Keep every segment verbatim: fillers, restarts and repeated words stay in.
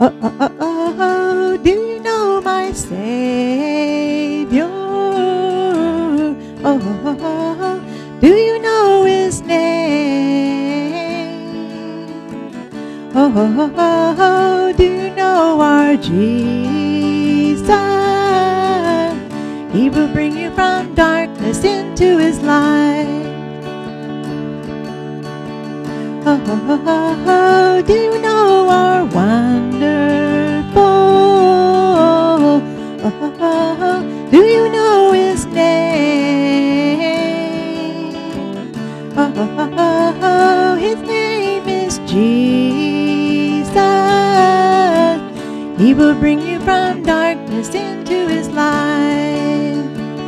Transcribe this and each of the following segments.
Oh, oh, oh, oh, oh, do you know my Savior? Oh, oh, oh, oh, do you know his name? Oh, oh, oh, oh, do you know our Jesus? He will bring you from darkness into his light. Oh, oh, oh, oh, oh, do you know our wonderful? Oh, oh, oh, oh, do you know his name? Oh, oh, oh, oh, oh, his name is Jesus. He will bring you from darkness into his light.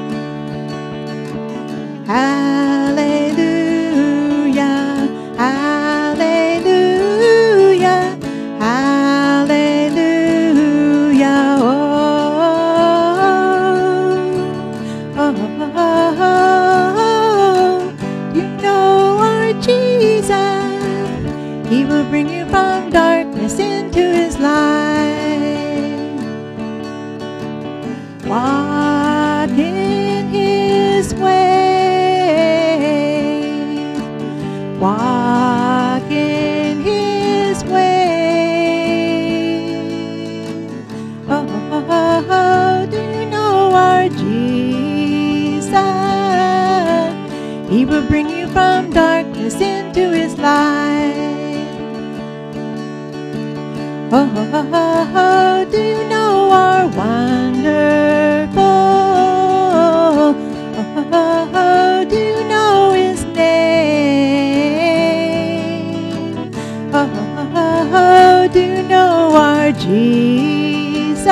Hallelujah, hallelujah, hallelujah. Oh, oh, oh, oh, oh. You know our Jesus, he will bring you from darkness into his light. Walk in his ways, walk in his ways. Oh, oh, oh, oh, do you know our Jesus? He will bring you from darkness into his light. Oh, oh, oh, oh, oh, do you know our wonderful? Oh, oh, oh, oh, do you know his name? Oh, oh, oh, oh, do you know our Jesus?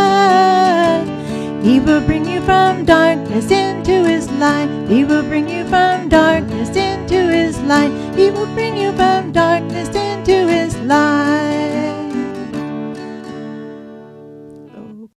He will bring you from darkness into his light. He will bring you from darkness into his light. He will bring you from darkness into his light.